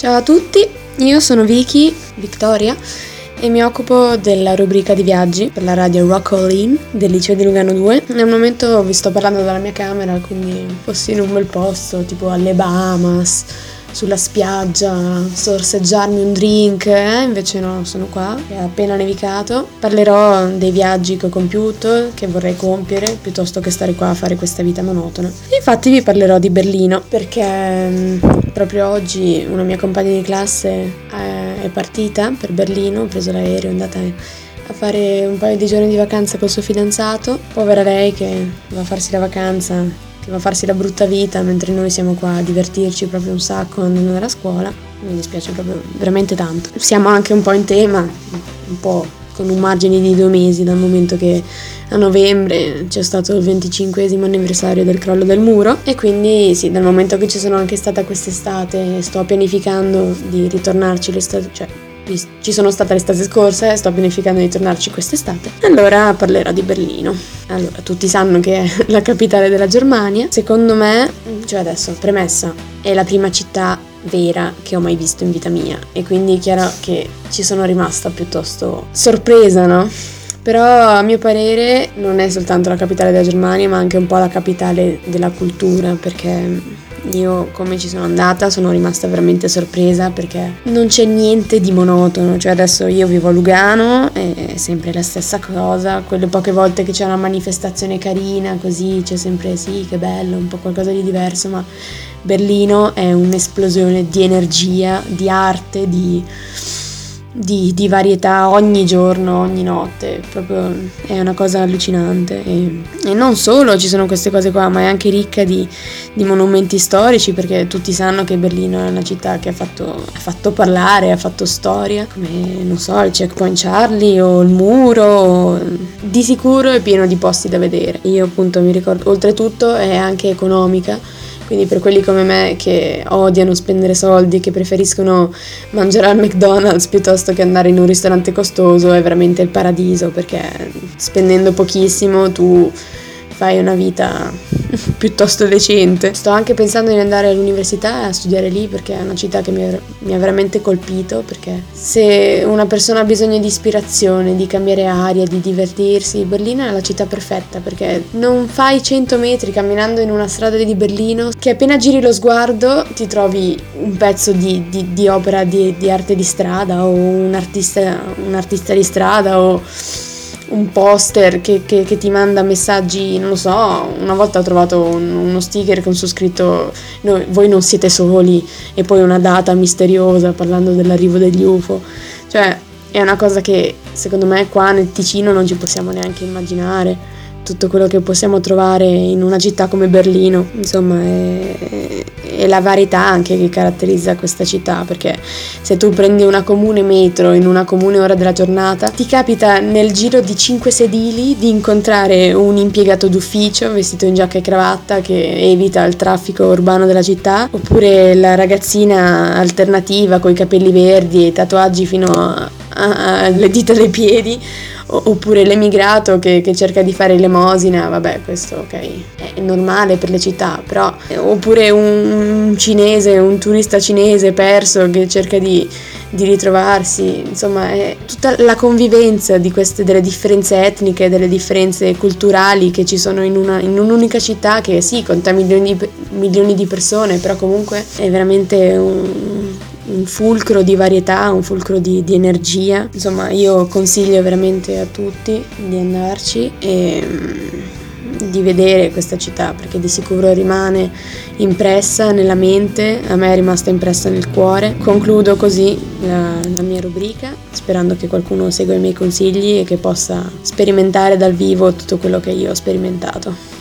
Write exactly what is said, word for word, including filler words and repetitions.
Ciao a tutti, io sono Vicky, Victoria, e mi occupo della rubrica di viaggi per la radio Rock All In del liceo di Lugano due. Nel momento vi sto parlando dalla mia camera, quindi fossi in un bel posto, tipo alle Bahamas, sulla spiaggia, sorseggiarmi un drink, eh? Invece no, sono qua, è appena nevicato. Parlerò dei viaggi che ho compiuto, che vorrei compiere, piuttosto che stare qua a fare questa vita monotona. Infatti vi parlerò di Berlino, perché mh, proprio oggi una mia compagna di classe è, è partita per Berlino, ho preso l'aereo, è andata a fare un paio di giorni di vacanza col suo fidanzato. Povera lei che va a farsi la vacanza, che va a farsi la brutta vita, mentre noi siamo qua a divertirci proprio un sacco andando alla scuola. Mi dispiace proprio veramente tanto. Siamo anche un po' in tema, un po' con un margine di due mesi, dal momento che a novembre c'è stato il venticinquesimo anniversario del crollo del muro, e quindi sì, dal momento che ci sono anche stata quest'estate, sto pianificando di ritornarci l'estate, cioè ci sono stata l'estate scorsa e sto pianificando di tornarci quest'estate. Allora parlerò di Berlino. Allora, tutti sanno che è la capitale della Germania. Secondo me, cioè adesso, premessa, è la prima città vera che ho mai visto in vita mia, e quindi è chiaro che ci sono rimasta piuttosto sorpresa, no? Però a mio parere non è soltanto la capitale della Germania, ma anche un po' la capitale della cultura, perché io, come ci sono andata, sono rimasta veramente sorpresa, perché non c'è niente di monotono. Cioè adesso io vivo a Lugano, è sempre la stessa cosa. Quelle poche volte che c'è una manifestazione carina, così c'è sempre sì, che bello, un po' qualcosa di diverso, ma Berlino è un'esplosione di energia, di arte, di... Di, di varietà ogni giorno, ogni notte. Proprio è una cosa allucinante, e, e non solo ci sono queste cose qua, ma è anche ricca di, di monumenti storici, perché tutti sanno che Berlino è una città che ha fatto, ha fatto parlare, ha fatto storia, come non so, il Checkpoint Charlie o il muro, o, di sicuro è pieno di posti da vedere. Io appunto mi ricordo, oltretutto è anche economica, quindi per quelli come me che odiano spendere soldi, che preferiscono mangiare al McDonald's piuttosto che andare in un ristorante costoso, è veramente il paradiso, perché spendendo pochissimo tu fai una vita piuttosto decente. Sto anche pensando di andare all'università a studiare lì, perché è una città che mi ha, mi ha veramente colpito, perché se una persona ha bisogno di ispirazione, di cambiare aria, di divertirsi, Berlino è la città perfetta, perché non fai cento metri camminando in una strada di Berlino che appena giri lo sguardo ti trovi un pezzo di, di, di opera di, di arte di strada, o un artista, un artista di strada, o un poster che, che, che ti manda messaggi, non lo so. Una volta ho trovato un, uno sticker con su scritto "Noi, voi non siete soli", e poi una data misteriosa parlando dell'arrivo degli U F O. Cioè è una cosa che secondo me qua nel Ticino non ci possiamo neanche immaginare, tutto quello che possiamo trovare in una città come Berlino. Insomma è, è la varietà anche che caratterizza questa città, perché se tu prendi una comune metro in una comune ora della giornata, ti capita nel giro di cinque sedili di incontrare un impiegato d'ufficio vestito in giacca e cravatta che evita il traffico urbano della città, oppure la ragazzina alternativa coi capelli verdi e tatuaggi fino a, a, alle dita dei piedi, oppure l'emigrato che, che cerca di fare elemosina. Vabbè, questo ok, è normale per le città, però oppure un, un cinese, un turista cinese perso che cerca di, di ritrovarsi. Insomma, è tutta la convivenza di queste, delle differenze etniche, delle differenze culturali che ci sono in, una, in un'unica città che sì, conta milioni di, milioni di persone, però comunque è veramente un un fulcro di varietà, un fulcro di, di energia. Insomma, io consiglio veramente a tutti di andarci e mm, di vedere questa città, perché di sicuro rimane impressa nella mente. A me è rimasta impressa nel cuore. Concludo così la, la mia rubrica, sperando che qualcuno segua i miei consigli e che possa sperimentare dal vivo tutto quello che io ho sperimentato.